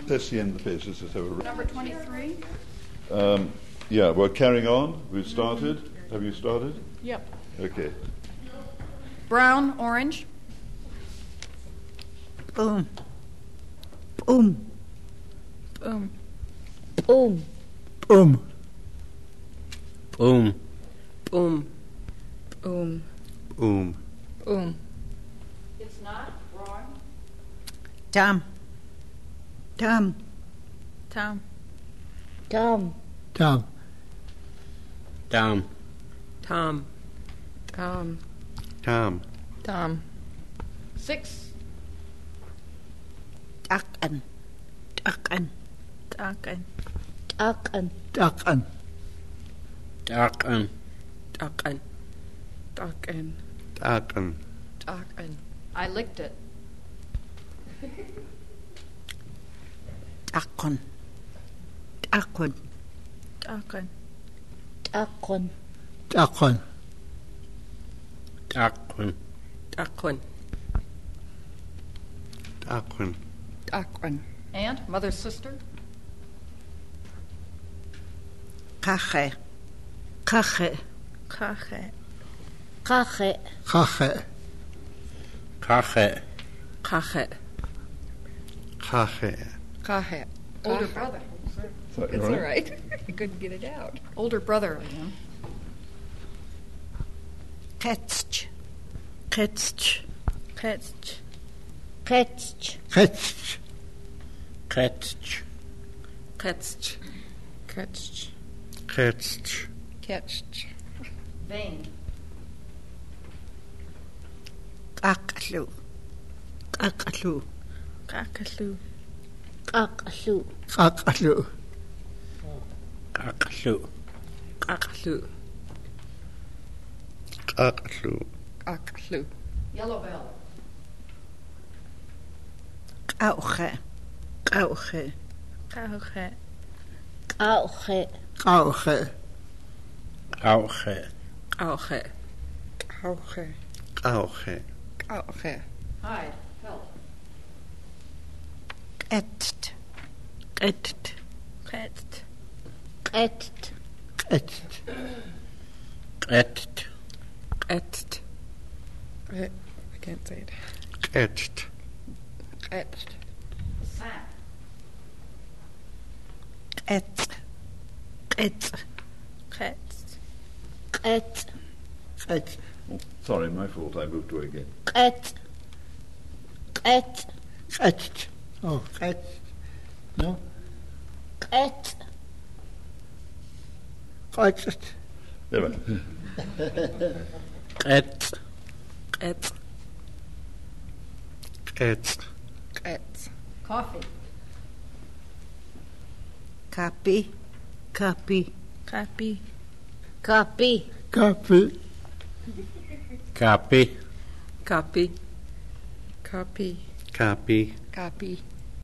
That's the end of the page. Let's just have a... Number 23. Yeah, we're carrying on. We've started. Have you started? Yep. Okay. Brown, orange. Boom. Boom. Boom. Boom. Boom. Boom. Boom. Boom. Boom. Boom. It's not wrong. Tom. Tom. Tom. Tom. Tom. Tom. Tom. Tom. Tom. Tom. 6. Duckin. Duckin. Duckin. Duckin. Duckin. Duckin. Duckin. Duckin. Duckin. Duckin. I licked it. Duckin. Duckin. Duckin. Duckin. Duckin. Duckin. Duckin. Duckin. Duckin. And mother's sister? Cache. Cache. Cache. Cache. Cache. Cache. Cache. Cache. Cache. Older brother. It's all right. I couldn't get it out. Older brother again. Ketch. Ketch. Ketch. Ketch. Ketch. Ketch. Ketch. Ketch. Ketch. Ketch. Vein. Kakaslu. Kakaslu. Kakaslu. Kakaslu. Kakaslu. Kakaslu. Kakaslu. Kakaslu. Kakaslu. Yellow bell. Kauche. Kauche. Kauche. Kauche. Kauche. Kauche. Kauche. Kauche. Kauche. Kauche. Hide. Help. Etst. Etst. Etst. Etst. Etst. Etst. Etst. I can't say it. Etst. Etst. Sap. Etst. Etst. Etst. Etst. Etst. Sorry, my fault. I moved away again. Etst. Etst. Etst. Oh, etst. No? Etst. Etst. There we Etst. Etst. Etst. Etst. Coffee. Copy. Copy. Copy. Copy. Copy. Copy. Copy. Copy. Copy. Copy.